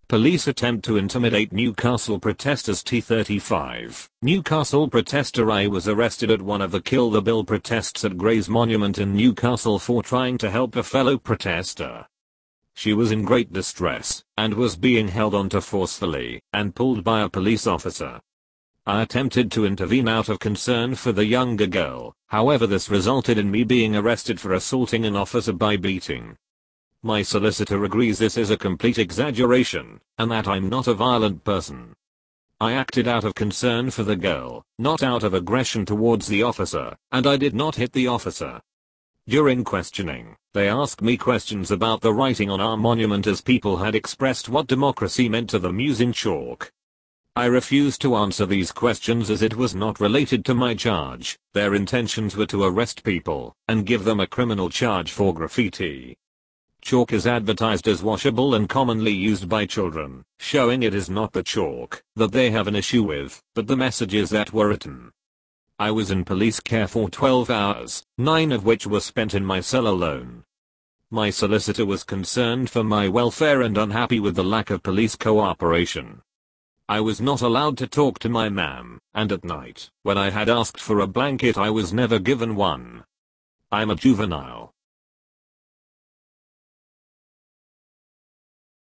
Police attempt to intimidate Newcastle protesters. T35. Newcastle protester I was arrested at one of the Kill the Bill protests at Gray's Monument in Newcastle for trying to help a fellow protester. She was in great distress and was being held onto forcefully and pulled by a police officer. I attempted to intervene out of concern for the younger girl, however this resulted in me being arrested for assaulting an officer by beating. My solicitor agrees this is a complete exaggeration, and that I'm not a violent person. I acted out of concern for the girl, not out of aggression towards the officer, and I did not hit the officer. During questioning, they asked me questions about the writing on our monument as people had expressed what democracy meant to them using chalk. I refused to answer these questions as it was not related to my charge. Their intentions were to arrest people and give them a criminal charge for graffiti. Chalk is advertised as washable and commonly used by children, showing it is not the chalk that they have an issue with, but the messages that were written. I was in police care for 12 hours, 9 of which were spent in my cell alone. My solicitor was concerned for my welfare and unhappy with the lack of police cooperation. I was not allowed to talk to my ma'am, and at night, when I had asked for a blanket I was never given one. I'm a juvenile.